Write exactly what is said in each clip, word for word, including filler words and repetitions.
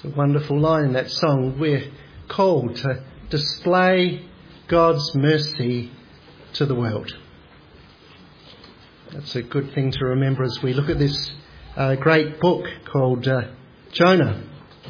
It's a wonderful line in that song. We're called to display God's mercy to the world. That's a good thing to remember as we look at this uh, great book called uh, Jonah.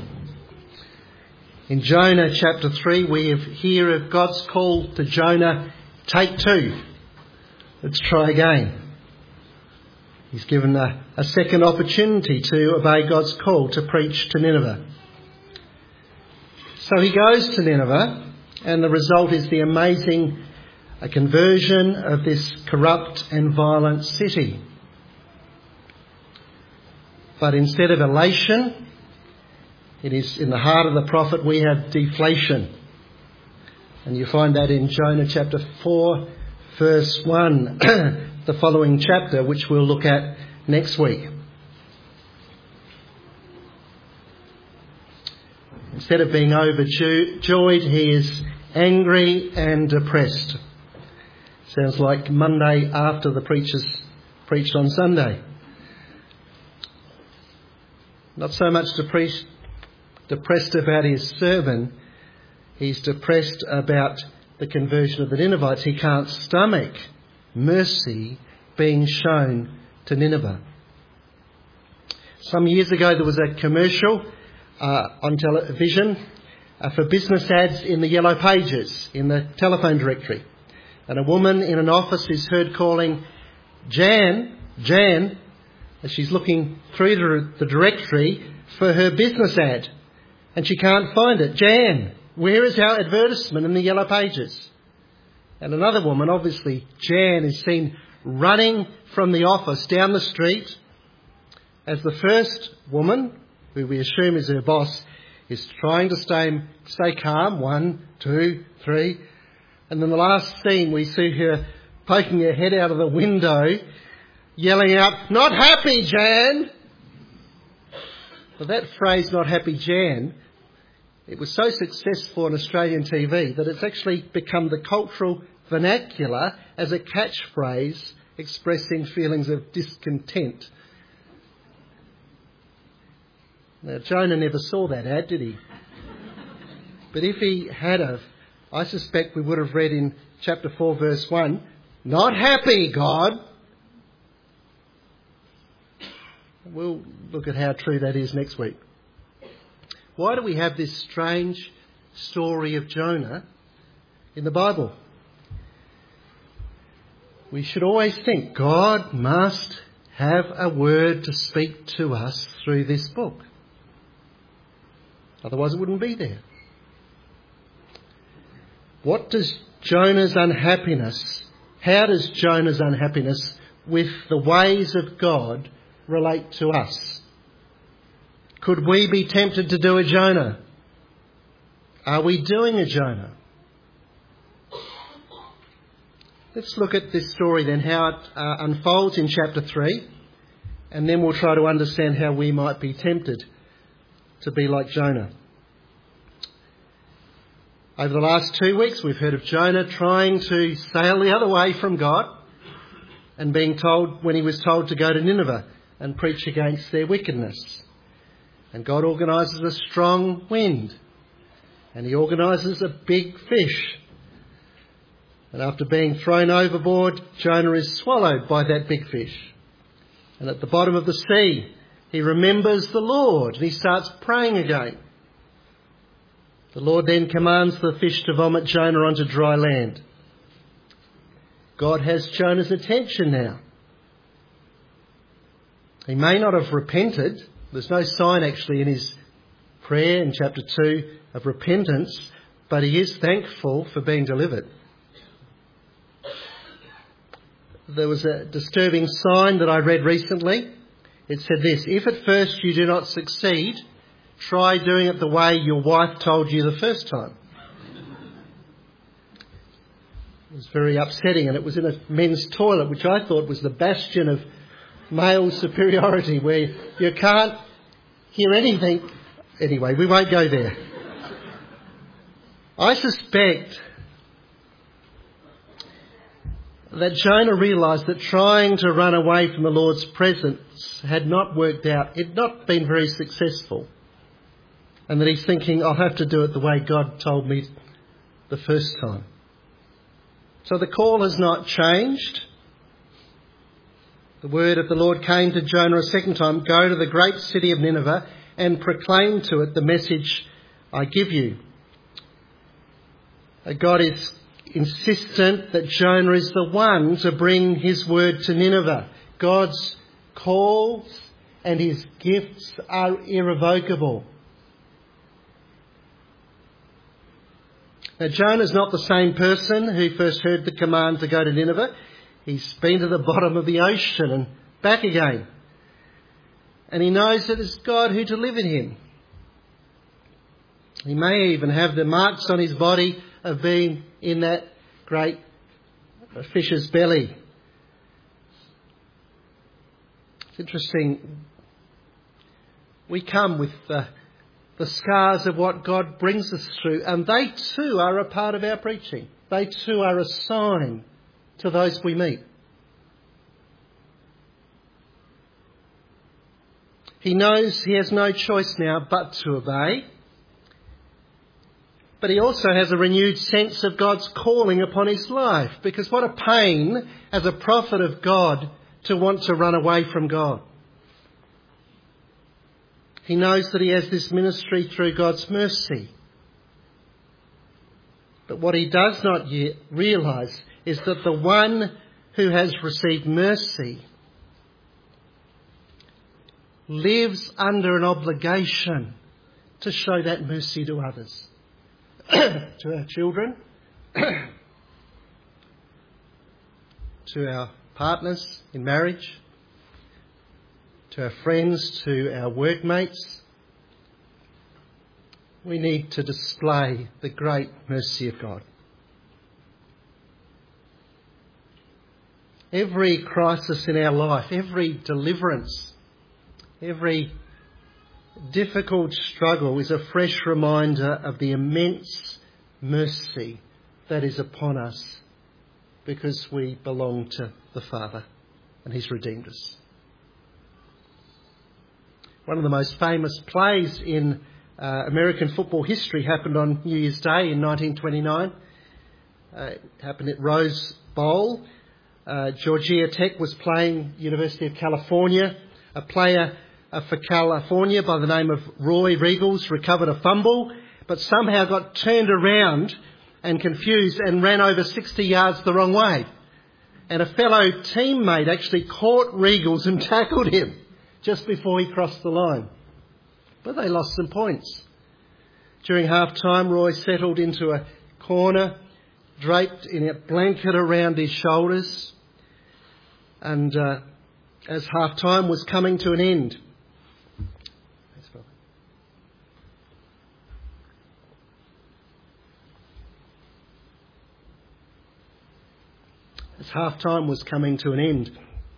In Jonah chapter three, we have hear of God's call to Jonah, take two. Let's try again. He's given a, a second opportunity to obey God's call to preach to Nineveh. So he goes to Nineveh, and the result is the amazing a conversion of this corrupt and violent city. But instead of elation, it is in the heart of the prophet we have deflation. And you find that in Jonah chapter four, verse one, the following chapter, which we'll look at next week. Instead of being overjoyed, he is angry and depressed. Sounds like Monday after the preachers preached on Sunday. Not so much depressed, depressed about his sermon, he's depressed about the conversion of the Ninevites. He can't stomach mercy being shown to Nineveh. Some years ago there was a commercial uh, on television uh, for business ads in the Yellow Pages, in the telephone directory. And a woman in an office is heard calling, Jan, Jan, as she's looking through the directory for her business ad. And she can't find it. Jan, where is our advertisement in the Yellow Pages? And another woman, obviously Jan, is seen running from the office down the street as the first woman, who we assume is her boss, is trying to stay, stay calm. One, two, three. And then the last scene, we see her poking her head out of the window, yelling out, "Not happy, Jan!" Well, that phrase, "not happy, Jan," it was so successful on Australian T V that it's actually become the cultural vernacular as a catchphrase expressing feelings of discontent. Now, Jonah never saw that ad, did he? But if he had have, I suspect we would have read in chapter four, verse one, "Not happy, God." We'll look at how true that is next week. Why do we have this strange story of Jonah in the Bible? We should always think God must have a word to speak to us through this book. Otherwise it wouldn't be there. What does Jonah's unhappiness, how does Jonah's unhappiness with the ways of God relate to us? Could we be tempted to do a Jonah? Are we doing a Jonah? Let's look at this story then, how it uh, unfolds in chapter three, and then we'll try to understand how we might be tempted to be like Jonah. Over the last two weeks, we've heard of Jonah trying to sail the other way from God and being told, when he was told to go to Nineveh and preach against their wickedness. And God organises a strong wind, and he organises a big fish. And after being thrown overboard, Jonah is swallowed by that big fish. And at the bottom of the sea, he remembers the Lord and he starts praying again. The Lord then commands the fish to vomit Jonah onto dry land. God has Jonah's attention now. He may not have repented. There's no sign actually in his prayer in chapter two of repentance, but he is thankful for being delivered. There was a disturbing sign that I read recently. It said this: if at first you do not succeed, try doing it the way your wife told you the first time. It was very upsetting, and it was in a men's toilet, which I thought was the bastion of male superiority, where you can't hear anything. Anyway, we won't go there. I suspect that Jonah realised that trying to run away from the Lord's presence had not worked out. It had not been very successful. and that he's thinking, I'll have to do it the way God told me the first time. So the call has not changed. The word of the Lord came to Jonah a second time, go to the great city of Nineveh and proclaim to it the message I give you. God is insistent that Jonah is the one to bring his word to Nineveh. God's calls and his gifts are irrevocable. Now, Jonah's not the same person who first heard the command to go to Nineveh. He's been to the bottom of the ocean and back again. And he knows that it's God who delivered him. He may even have the marks on his body of being in that great fish's belly. It's interesting. We come with the, the scars of what God brings us through, and they too are a part of our preaching. They too are a sign to those we meet. He knows he has no choice now but to obey. But he also has a renewed sense of God's calling upon his life. Because what a pain as a prophet of God to want to run away from God. He knows that he has this ministry through God's mercy. But what he does not yet realise is that the one who has received mercy lives under an obligation to show that mercy to others. To our children, to our partners in marriage, to our friends, to our workmates. We need to display the great mercy of God. Every crisis in our life, every deliverance, every difficult struggle is a fresh reminder of the immense mercy that is upon us because we belong to the Father and he's redeemed us. One of the most famous plays in uh, American football history happened on New Year's Day in nineteen twenty-nine. Uh, it happened at Rose Bowl. Uh, Georgia Tech was playing University of California. A player uh, for California by the name of Roy Riegels recovered a fumble, but somehow got turned around and confused and ran over sixty yards the wrong way. And a fellow teammate actually caught Riegels and tackled him just before he crossed the line. But they lost some points. During half-time, Roy settled into a corner, draped in a blanket around his shoulders. And uh, as half-time was coming to an end, as half-time was coming to an end,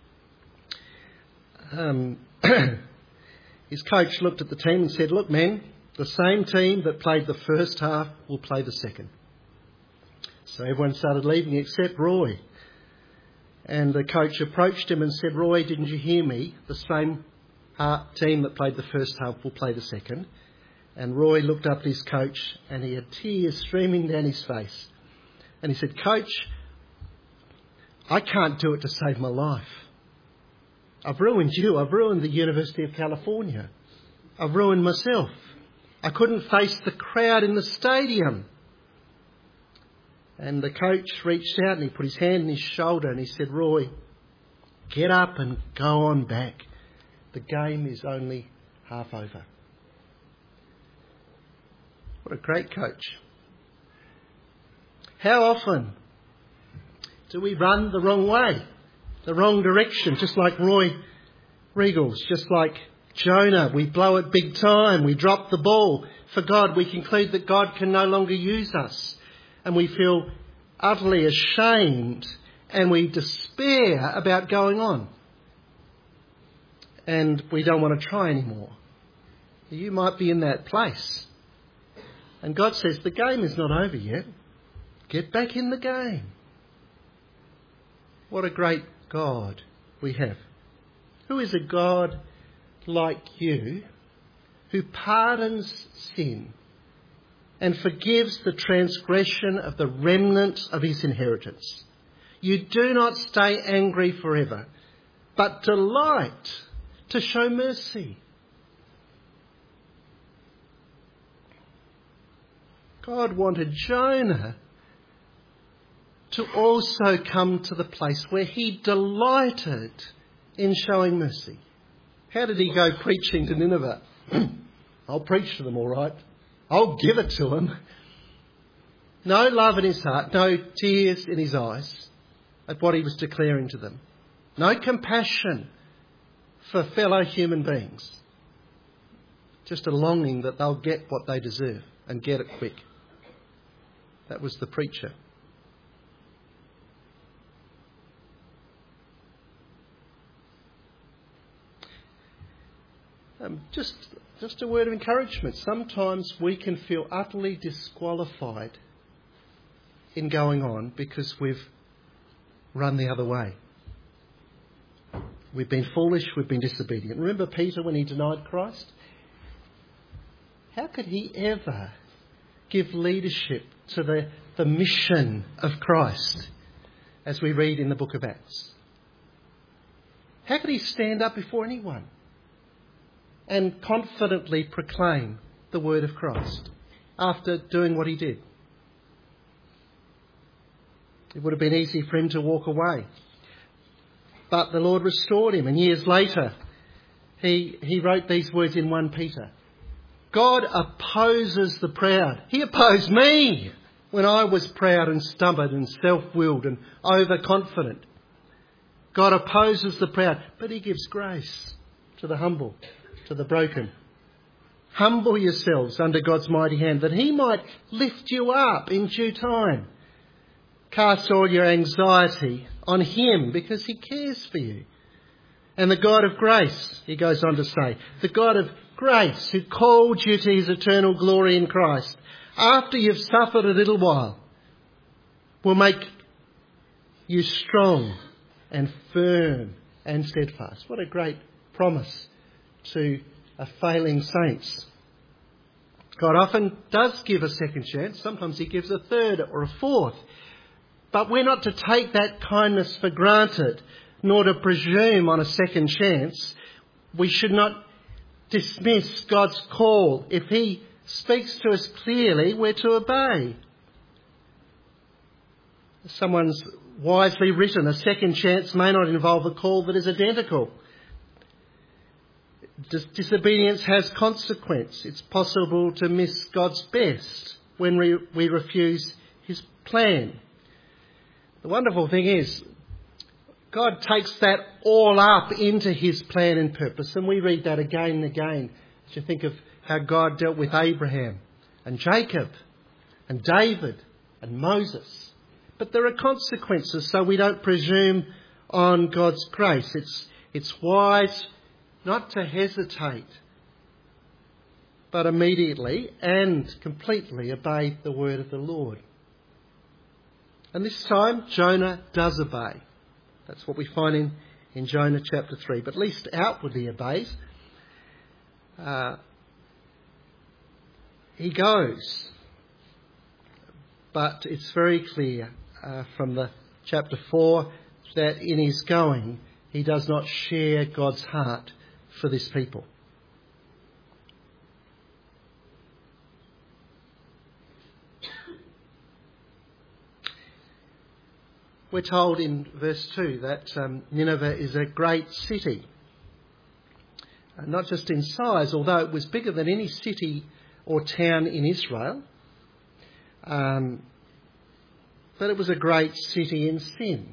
um, his coach looked at the team and said, "Look, men, the same team that played the first half will play the second." So everyone started leaving except Roy. And the coach approached him and said, "Roy, didn't you hear me? The same team that played the first half will play the second." And Roy looked up at his coach and he had tears streaming down his face. And he said, "Coach, I can't do it to save my life. I've ruined you. I've ruined the University of California. I've ruined myself. I couldn't face the crowd in the stadium." And the coach reached out and he put his hand on his shoulder and he said, "Roy, get up and go on back. The game is only half over." What a great coach. How often do we run the wrong way, the wrong direction, just like Roy Riegels, just like Jonah? We blow it big time. We drop the ball for God. We conclude that God can no longer use us. And we feel utterly ashamed and we despair about going on. And we don't want to try anymore. You might be in that place. And God says, the game is not over yet. Get back in the game. What a great God we have. Who is a God like you who pardons sin and forgives the transgression of the remnant of his inheritance. You do not stay angry forever, but delight to show mercy. God wanted Jonah to also come to the place where he delighted in showing mercy. How did he go preaching to Nineveh? I'll preach to them, all right. I'll give it to them. No love in his heart, no tears in his eyes at what he was declaring to them. No compassion for fellow human beings. Just a longing that they'll get what they deserve and get it quick. That was the preacher. Um, just, just a word of encouragement. Sometimes we can feel utterly disqualified in going on because we've run the other way. We've been foolish, we've been disobedient. Remember Peter when he denied Christ? How could he ever give leadership to the, the mission of Christ, as we read in the book of Acts? How could he stand up before anyone and confidently proclaim the word of Christ after doing what he did? It would have been easy for him to walk away. But the Lord restored him, and years later he, he wrote these words in First Peter. God opposes the proud. He opposed me when I was proud and stubborn and self-willed and overconfident. God opposes the proud, but he gives grace to the humble, to the broken. Humble yourselves under God's mighty hand, that he might lift you up in due time. Cast all your anxiety on him because he cares for you. And the God of grace, he goes on to say, the God of grace who called you to his eternal glory in Christ, after you've suffered a little while, will make you strong and firm and steadfast. What a great promise to a failing saints. God often does give a second chance. Sometimes he gives a third or a fourth. But we're not to take that kindness for granted, nor to presume on a second chance. We should not dismiss God's call. If he speaks to us clearly, we're to obey. Someone's wisely written, a second chance may not involve a call that is identical. Dis- disobedience has consequence. It's possible to miss God's best when we, we refuse his plan. The wonderful thing is, God takes that all up into his plan and purpose, and we read that again and again. As you think of how God dealt with Abraham and Jacob and David and Moses. But there are consequences, so we don't presume on God's grace. It's, it's wise not to hesitate, but immediately and completely obey the word of the Lord. And this time, Jonah does obey. That's what we find in, in Jonah chapter three. But at least outwardly obeys. Uh, he goes. But it's very clear uh, from the chapter four that in his going, he does not share God's heart for this people. We're told in verse two that um, Nineveh is a great city. Uh, not just in size, although it was bigger than any city or town in Israel. Um, but it was a great city in sin.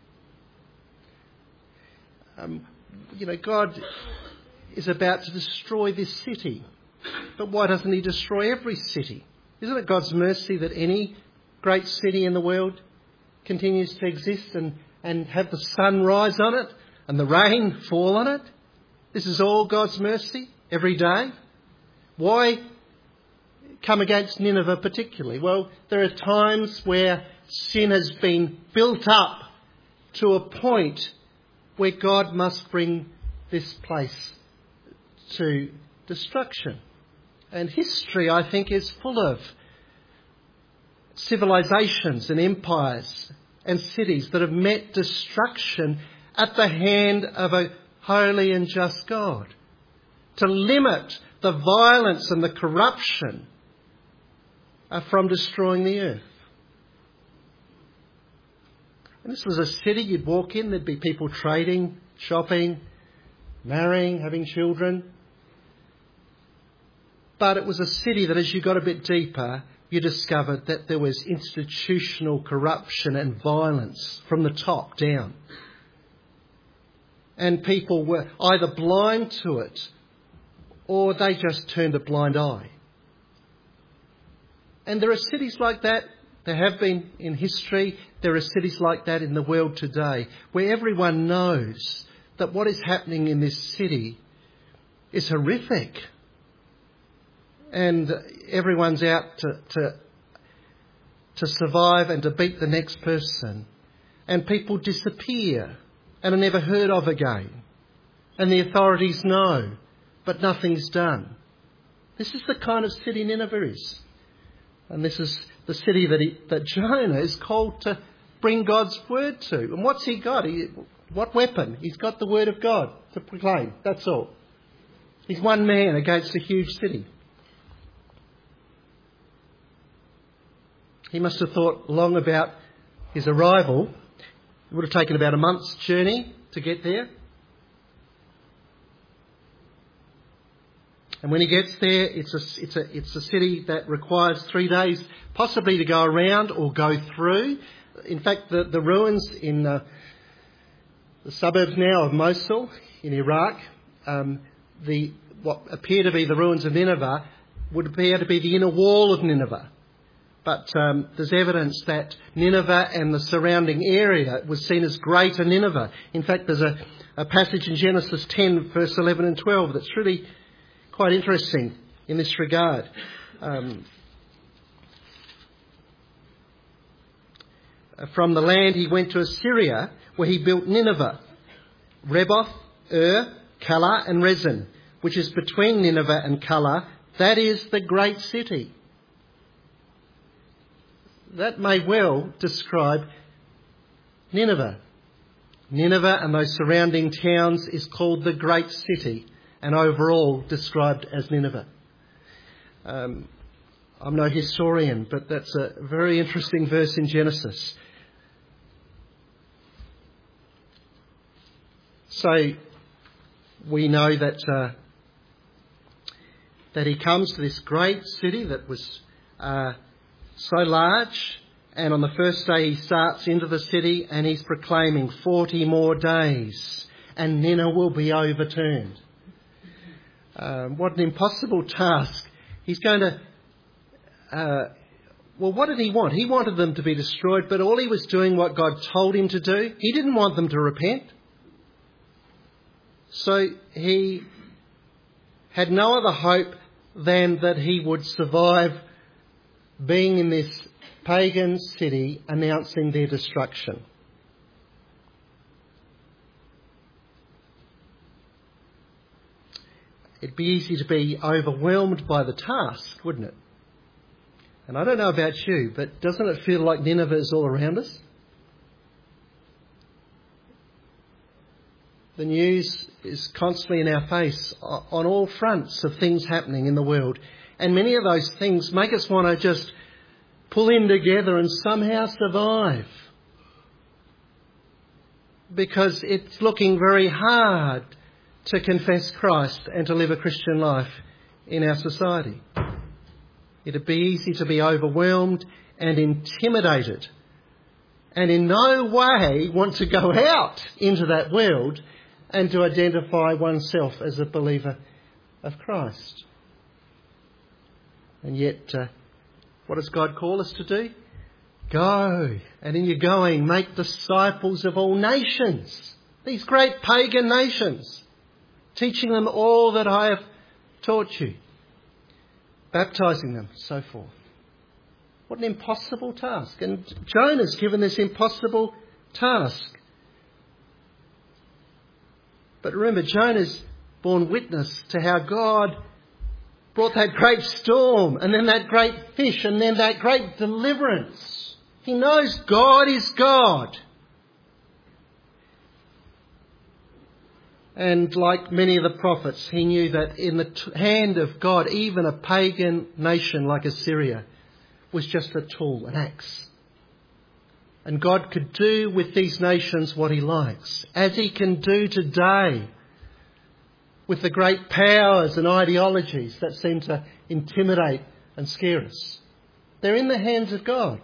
Um, you know, God is about to destroy this city. But why doesn't he destroy every city? Isn't it God's mercy that any great city in the world continues to exist and, and have the sun rise on it and the rain fall on it? This is all God's mercy every day. Why come against Nineveh particularly? Well, there are times where sin has been built up to a point where God must bring this place to destruction. And history, I think, is full of civilizations and empires and cities that have met destruction at the hand of a holy and just God. To limit the violence and the corruption from destroying the earth. And this was a city you'd walk in, there'd be people trading, shopping, marrying, having children. But it was a city that as you got a bit deeper, you discovered that there was institutional corruption and violence from the top down. And people were either blind to it or they just turned a blind eye. And there are cities like that. There have been in history. There are cities like that in the world today where everyone knows that what is happening in this city is horrific. And everyone's out to, to, to survive and to beat the next person. And people disappear and are never heard of again. And the authorities know, but nothing's done. This is the kind of city Nineveh is. And this is the city that, he, that Jonah is called to bring God's word to. And what's he got? He, what weapon? He's got the word of God to proclaim. That's all. He's one man against a huge city. He must have thought long about his arrival. It would have taken about a month's journey to get there. And when he gets there, it's a, it's a, it's a city that requires three days possibly to go around or go through. In fact, the, the ruins in uh, the suburbs now of Mosul in Iraq, um, the what appear to be the ruins of Nineveh, would appear to be the inner wall of Nineveh. But um, there's evidence that Nineveh and the surrounding area was seen as Greater Nineveh. In fact, there's a, a passage in Genesis ten, verse eleven and twelve that's really quite interesting in this regard. Um, from the land he went to Assyria, where he built Nineveh, Reboth, Ur, Calah and Rezin, which is between Nineveh and Calah. That is the great city. That may well describe Nineveh. Nineveh and those surrounding towns is called the great city, and overall described as Nineveh. Um, I'm no historian, but that's a very interesting verse in Genesis. So we know that uh, that he comes to this great city that was uh, so large, and on the first day he starts into the city and he's proclaiming forty more days and Nineveh will be overturned. Um, what an impossible task. He's going to... Uh, well, what did he want? He wanted them to be destroyed, but all he was doing what God told him to do. He didn't want them to repent. So he had no other hope than that he would survive being in this pagan city announcing their destruction. It'd be easy to be overwhelmed by the task, wouldn't it? And I don't know about you, but doesn't it feel like Nineveh is all around us? The news is constantly in our face on all fronts of things happening in the world. And many of those things make us want to just pull in together and somehow survive. Because it's looking very hard to confess Christ and to live a Christian life in our society. It'd be easy to be overwhelmed and intimidated and in no way want to go out into that world and to identify oneself as a believer of Christ. And yet, uh, what does God call us to do? Go, and in your going, make disciples of all nations, these great pagan nations, teaching them all that I have taught you, baptising them, so forth. What an impossible task. And Jonah's given this impossible task. But remember, Jonah's borne witness to how God brought that great storm, and then that great fish, and then that great deliverance. He knows God is God. And like many of the prophets, he knew that in the t- hand of God, even a pagan nation like Assyria was just a tool, an axe. And God could do with these nations what he likes, as he can do today with the great powers and ideologies that seem to intimidate and scare us. They're in the hands of God.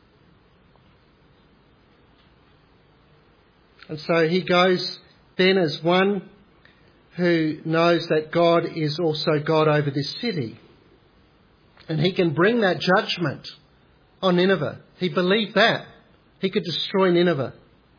And so he goes then as one who knows that God is also God over this city. And he can bring that judgment on Nineveh. He believed that. He could destroy Nineveh.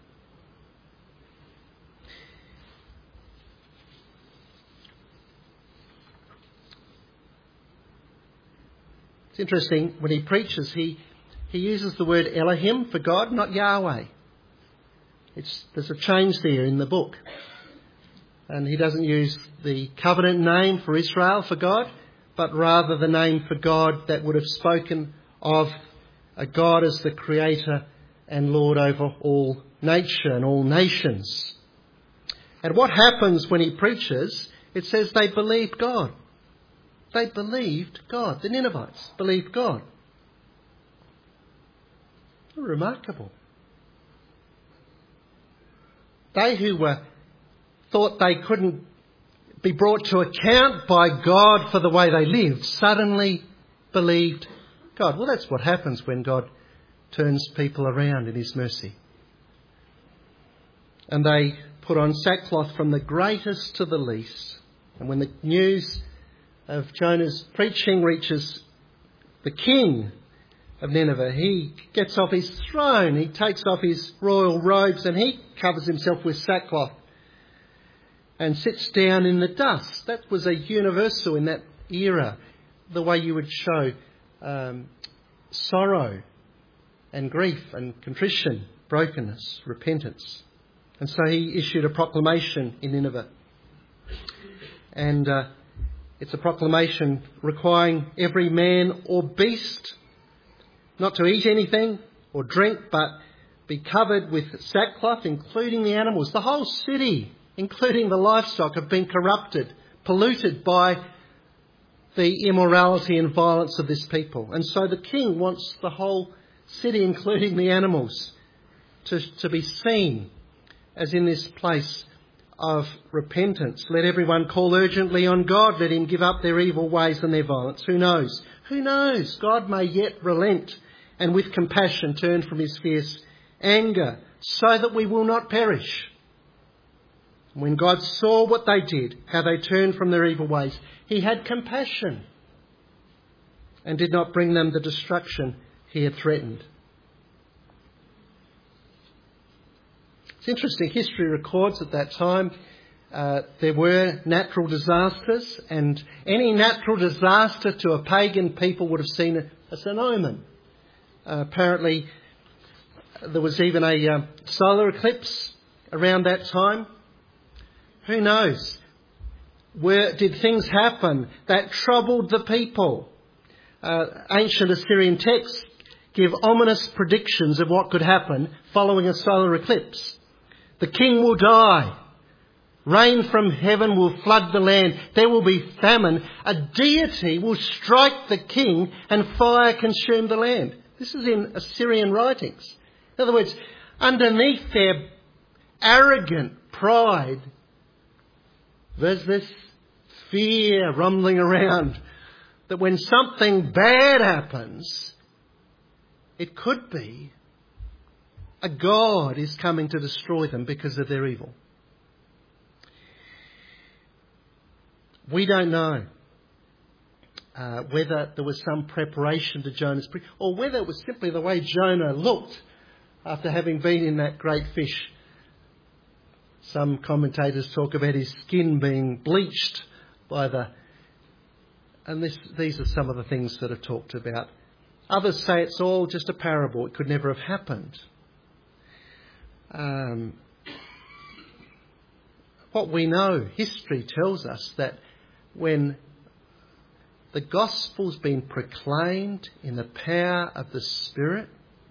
It's interesting, when he preaches, he, he uses the word Elohim for God, not Yahweh. It's, there's a change there in the book. And he doesn't use the covenant name for Israel for God, but rather the name for God that would have spoken of a God as the creator and Lord over all nature and all nations. And what happens when he preaches? It says they believed God. They believed God. The Ninevites believed God. Remarkable. They who were thought they couldn't be brought to account by God for the way they lived suddenly believed God. Well, that's what happens when God turns people around in his mercy. And they put on sackcloth from the greatest to the least. And when the news of Jonah's preaching reaches the king of Nineveh, he gets off his throne, he takes off his royal robes and he covers himself with sackcloth and sits down in the dust. That was a universal in that era, the way you would show um, sorrow and grief and contrition, brokenness, repentance. And so he issued a proclamation in Nineveh. And uh, it's a proclamation requiring every man or beast not to eat anything or drink, but be covered with sackcloth, including the animals. The whole city, including the livestock, have been corrupted, polluted by the immorality and violence of this people. And so the king wants the whole city, including the animals, to, to be seen as in this place of repentance. Let everyone call urgently on God. Let him give up their evil ways and their violence. Who knows? Who knows? God may yet relent and with compassion turn from his fierce anger so that we will not perish. When God saw what they did, how they turned from their evil ways, he had compassion and did not bring them the destruction he had threatened. It's interesting, history records at that time uh, there were natural disasters, and any natural disaster to a pagan people would have seen as an omen. Uh, apparently there was even a uh, solar eclipse around that time. Who knows? Where did things happen that troubled the people? Uh, ancient Assyrian texts give ominous predictions of what could happen following a solar eclipse. The king will die. Rain from heaven will flood the land. There will be famine. A deity will strike the king and fire consume the land. This is in Assyrian writings. In other words, underneath their arrogant pride, there's this fear rumbling around that when something bad happens, it could be a God is coming to destroy them because of their evil. We don't know uh, whether there was some preparation to Jonah's preaching or whether it was simply the way Jonah looked after having been in that great fish. Some commentators talk about his skin being bleached by the... And this, these are some of the things that are talked about. Others say it's all just a parable. It could never have happened. Um, what we know, history tells us that when the gospel's been proclaimed in the power of the Spirit,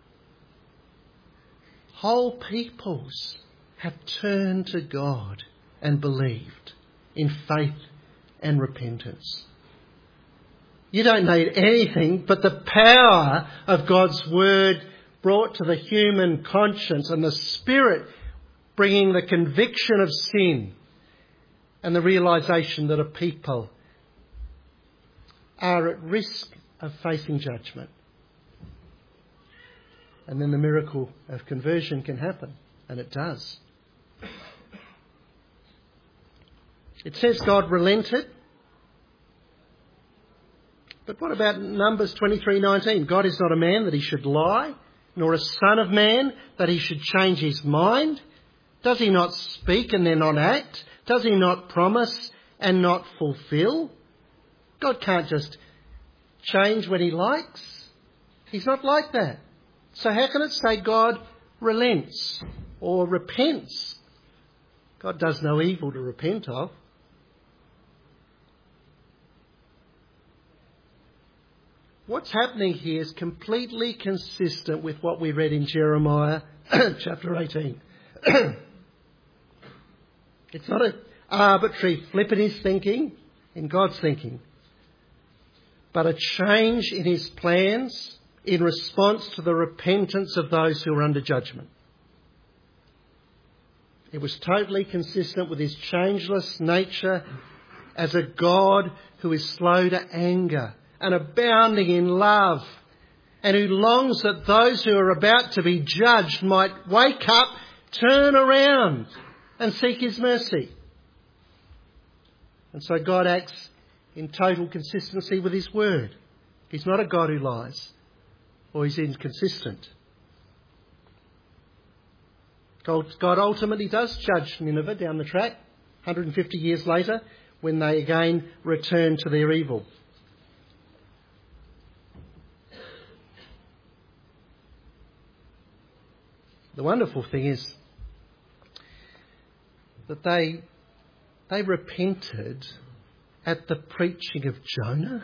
whole peoples have turned to God and believed in faith and repentance. You don't need anything but the power of God's word brought to the human conscience and the Spirit bringing the conviction of sin and the realisation that a people are at risk of facing judgment. And then the miracle of conversion can happen, and it does. It says God relented. But what about Numbers twenty-three nineteen? God is not a man that he should lie, nor a son of man that he should change his mind. Does he not speak and then not act? Does he not promise and not fulfill? God can't just change when he likes. He's not like that. So how can it say God relents or repents? God does no evil to repent of. What's happening here is completely consistent with what we read in Jeremiah chapter eighteen. It's not an arbitrary flip in his thinking, in God's thinking, but a change in his plans in response to the repentance of those who are under judgment. It was totally consistent with his changeless nature as a God who is slow to anger and abounding in love, and who longs that those who are about to be judged might wake up, turn around and seek his mercy. And so God acts in total consistency with his word. He's not a God who lies or he's inconsistent. God ultimately does judge Nineveh down the track, one hundred fifty years later, when they again return to their evil. The wonderful thing is that they they repented at the preaching of Jonah.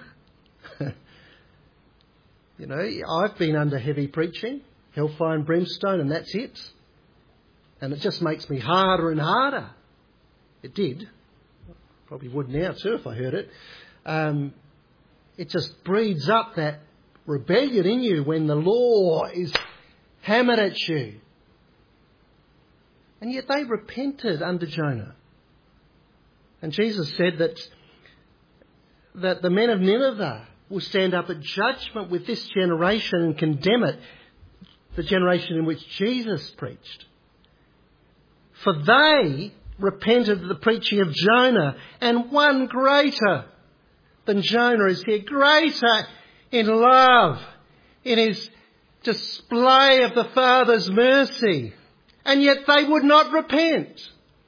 You know, I've been under heavy preaching, hellfire and brimstone, and that's it. And it just makes me harder and harder. It did. Probably would now too if I heard it. Um, it just breeds up that rebellion in you when the law is hammered at you. And yet they repented under Jonah. And Jesus said that, that the men of Nineveh will stand up at judgment with this generation and condemn it, the generation in which Jesus preached. For they repented of the preaching of Jonah, and one greater than Jonah is here, greater in love, in his display of the Father's mercy. And yet they would not repent.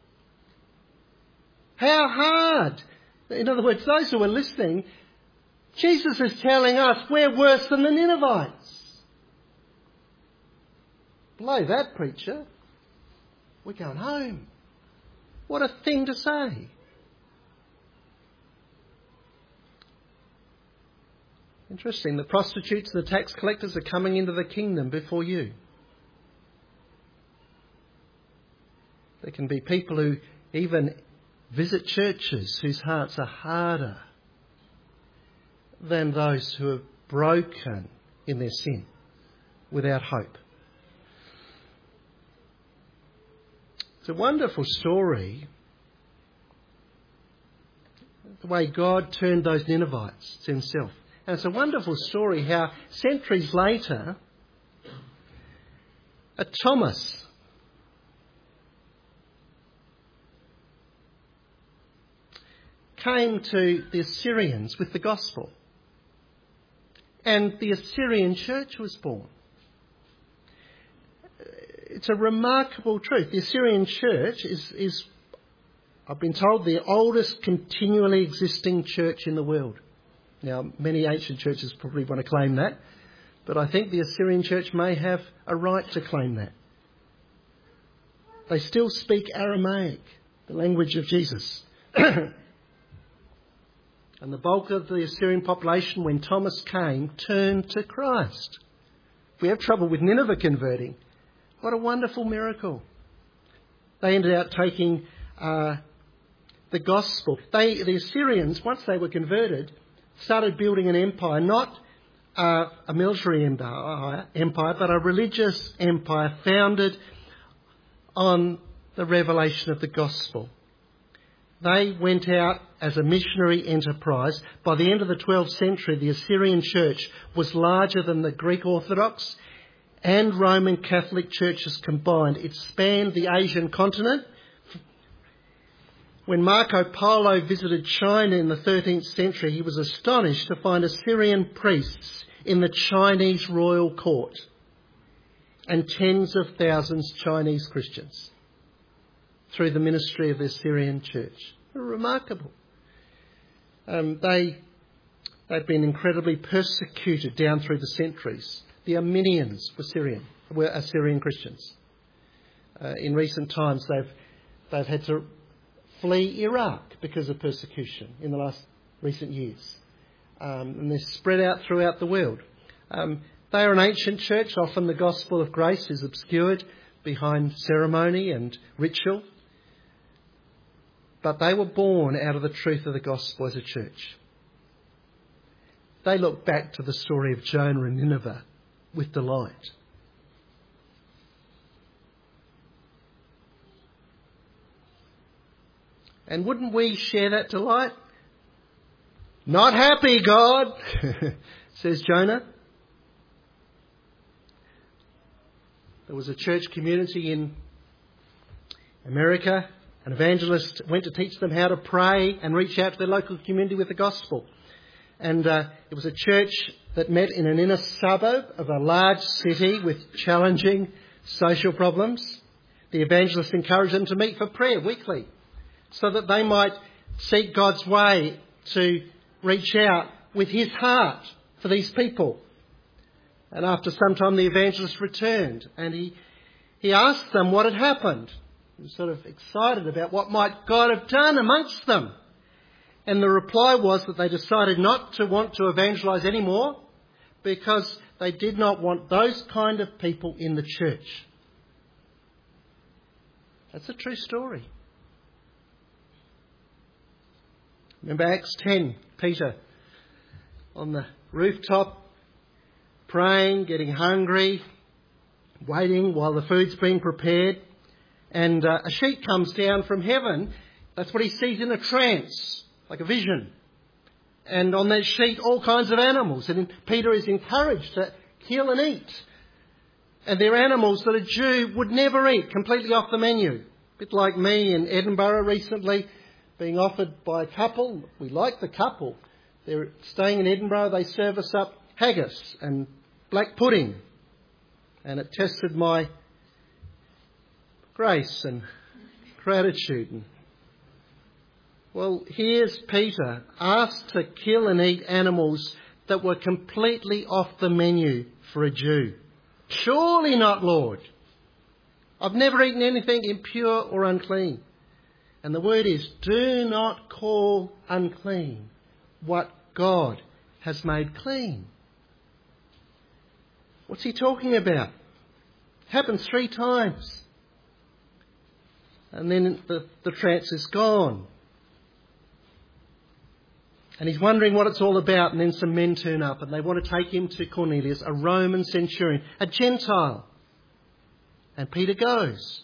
How hard. In other words, those who are listening, Jesus is telling us we're worse than the Ninevites. Blow that, preacher. We're going home. What a thing to say. Interesting. The prostitutes and the tax collectors are coming into the kingdom before you. There can be people who even visit churches whose hearts are harder than those who are broken in their sin, without hope. It's a wonderful story, the way God turned those Ninevites to himself. And it's a wonderful story how centuries later, a Thomas came to the Assyrians with the gospel. And the Assyrian church was born. It's a remarkable truth. The Assyrian church is, is, I've been told, the oldest continually existing church in the world. Now, many ancient churches probably want to claim that, but I think the Assyrian church may have a right to claim that. They still speak Aramaic, the language of Jesus. And the bulk of the Assyrian population, when Thomas came, turned to Christ. If we have trouble with Nineveh converting, what a wonderful miracle. They ended up taking uh, the gospel. They, the Assyrians, once they were converted, started building an empire, not uh, a military empire, empire, but a religious empire founded on the revelation of the gospel. They went out as a missionary enterprise. By the end of the twelfth century, the Assyrian church was larger than the Greek Orthodox and Roman Catholic churches combined. It spanned the Asian continent. When Marco Polo visited China in the thirteenth century, he was astonished to find Assyrian priests in the Chinese royal court and tens of thousands of Chinese Christians through the ministry of the Assyrian church. Remarkable. Um, they, they'd been incredibly persecuted down through the centuries. The Armenians were Syrian, were Assyrian Christians. Uh, in recent times, they've they've had to flee Iraq because of persecution in the last recent years, um, and they're spread out throughout the world. Um, they are an ancient church. Often the gospel of grace is obscured behind ceremony and ritual, but they were born out of the truth of the gospel as a church. They look back to the story of Jonah and Nineveh with delight. And wouldn't we share that delight? Not happy, God, says Jonah. There was a church community in America. An evangelist went to teach them how to pray and reach out to their local community with the gospel. And uh, it was a church that met in an inner suburb of a large city with challenging social problems. The evangelist encouraged them to meet for prayer weekly so that they might seek God's way to reach out with his heart for these people. And after some time, the evangelist returned and he, he asked them what had happened. He was sort of excited about what might God have done amongst them. And the reply was that they decided not to want to evangelise anymore because they did not want those kind of people in the church. That's a true story. Remember Acts ten, Peter on the rooftop, praying, getting hungry, waiting while the food's being prepared. And uh, a sheet comes down from heaven. That's what he sees in a trance, like a vision. And on that sheet, all kinds of animals. And Peter is encouraged to kill and eat. And they're animals that a Jew would never eat, completely off the menu. A bit like me in Edinburgh recently, being offered by a couple. We like the couple. They're staying in Edinburgh. They serve us up haggis and black pudding. And it tested my grace and gratitude. And, well, here's Peter asked to kill and eat animals that were completely off the menu for a Jew. Surely not, Lord. I've never eaten anything impure or unclean. And the word is, do not call unclean what God has made clean. What's he talking about? It happens three times. And then the, the trance is gone. And he's wondering what it's all about. And then some men turn up and they want to take him to Cornelius, a Roman centurion, a Gentile. And Peter goes.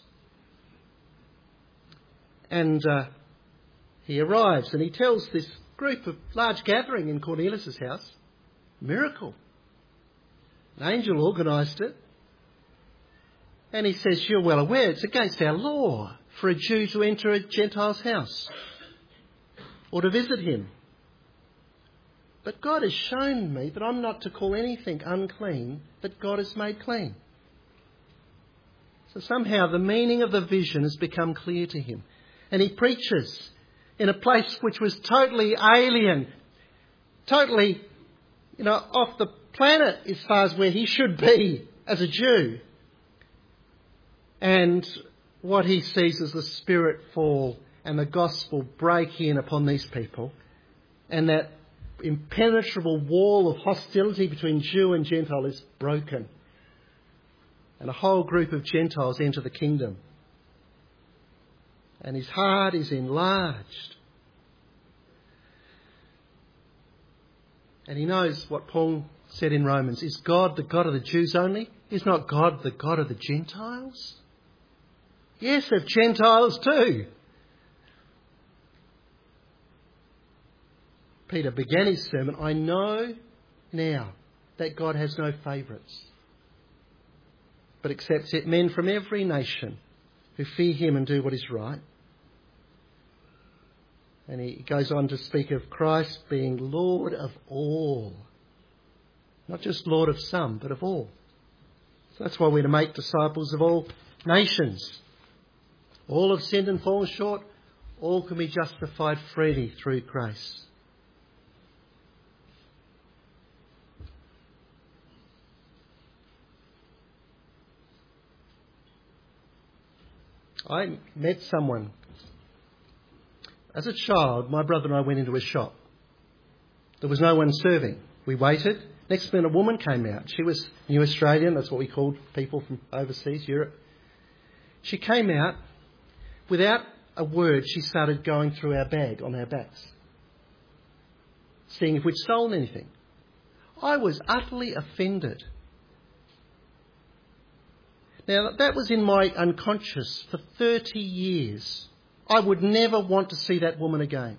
And uh, he arrives and he tells this group of large gathering in Cornelius' house, miracle. An angel organised it. And he says, you're well aware it's against our law for a Jew to enter a Gentile's house or to visit him. But God has shown me that I'm not to call anything unclean that God has made clean. So somehow the meaning of the vision has become clear to him. And he preaches in a place which was totally alien, totally, you know, off the planet as far as where he should be as a Jew. And what he sees as the Spirit fall and the gospel break in upon these people and that impenetrable wall of hostility between Jew and Gentile is broken. And a whole group of Gentiles enter the kingdom. And his heart is enlarged. And he knows what Paul said in Romans. Is God the God of the Jews only? Is not God the God of the Gentiles? Yes, of Gentiles too. Peter began his sermon, I know now that God has no favourites, but accepts it men from every nation who fear him and do what is right. And he goes on to speak of Christ being Lord of all. Not just Lord of some, but of all. So that's why we're to make disciples of all nations. All have sinned and fallen short. All can be justified freely through grace. I met someone. As a child, my brother and I went into a shop. There was no one serving. We waited. Next minute, a woman came out. She was New Australian. That's what we called people from overseas, Europe. She came out. Without a word, she started going through our bag on our backs, seeing if we'd stolen anything. I was utterly offended. Now, that was in my unconscious for thirty years. I would never want to see that woman again.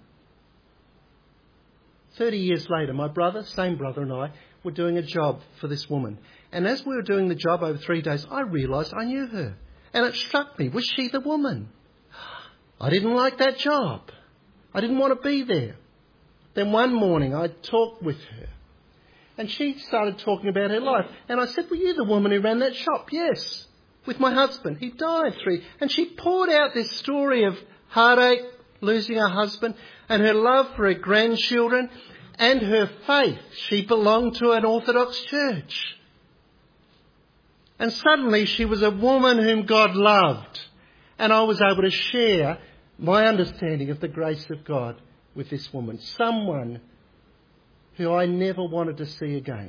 thirty years later, my brother, same brother and I, were doing a job for this woman. And as we were doing the job over three days, I realised I knew her. And it struck me, was she the woman? I didn't like that job. I didn't want to be there. Then one morning I talked with her. And she started talking about her life. And I said, were you the woman who ran that shop? Yes. With my husband. He died three. And she poured out this story of heartache, losing her husband, and her love for her grandchildren, and her faith. She belonged to an Orthodox church. And suddenly she was a woman whom God loved. And I was able to share my understanding of the grace of God with this woman. Someone who I never wanted to see again.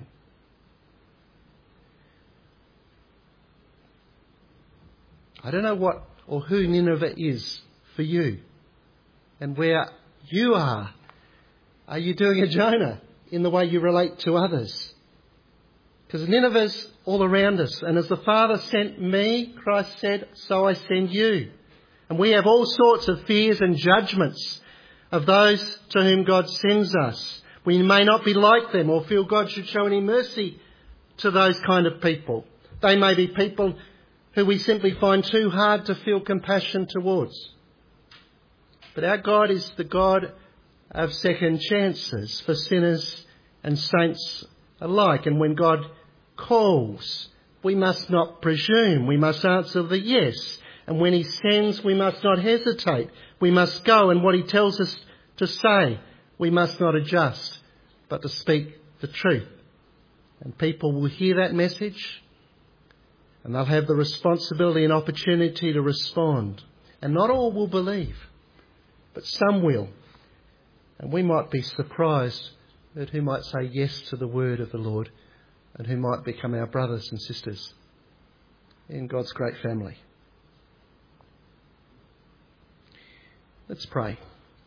I don't know what or who Nineveh is for you and where you are. Are you doing a Jonah in the way you relate to others? Because Nineveh's all around us. And as the Father sent me, Christ said, so I send you. And we have all sorts of fears and judgments of those to whom God sends us. We may not be like them or feel God should show any mercy to those kind of people. They may be people who we simply find too hard to feel compassion towards. But our God is the God of second chances for sinners and saints alike. And when God calls, we must not presume. We must answer the yes. And when he sends, we must not hesitate. We must go, and what he tells us to say, we must not adjust, but to speak the truth. And people will hear that message, and they'll have the responsibility and opportunity to respond. And not all will believe, but some will. And we might be surprised at who might say yes to the word of the Lord and who might become our brothers and sisters in God's great family. Let's pray.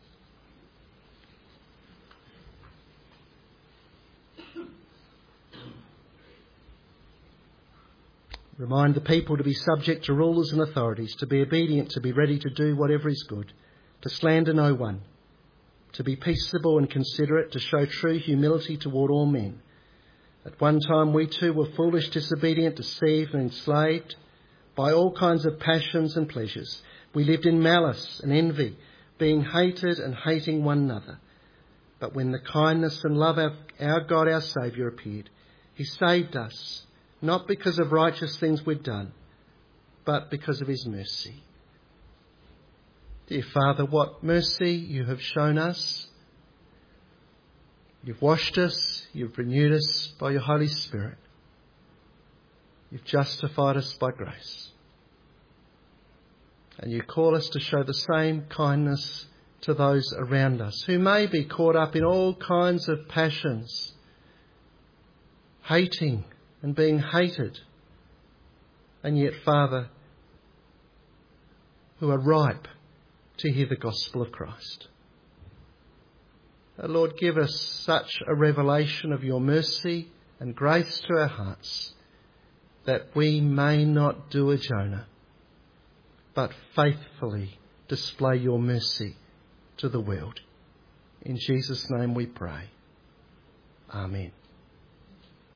Remind the people to be subject to rulers and authorities, to be obedient, to be ready to do whatever is good, to slander no one, to be peaceable and considerate, to show true humility toward all men. At one time we too were foolish, disobedient, deceived and enslaved by all kinds of passions and pleasures. We lived in malice and envy, being hated and hating one another. But when the kindness and love of our God, our Saviour, appeared, he saved us, not because of righteous things we'd done, but because of his mercy. Dear Father, what mercy you have shown us. You've washed us, you've renewed us by your Holy Spirit. You've justified us by grace. And you call us to show the same kindness, to those around us who may be caught up in all kinds of passions, hating and being hated, and yet, Father, who are ripe to hear the gospel of Christ. Lord, give us such a revelation of your mercy and grace to our hearts that we may not do a Jonah, but faithfully display your mercy to the world. In Jesus' name we pray. Amen.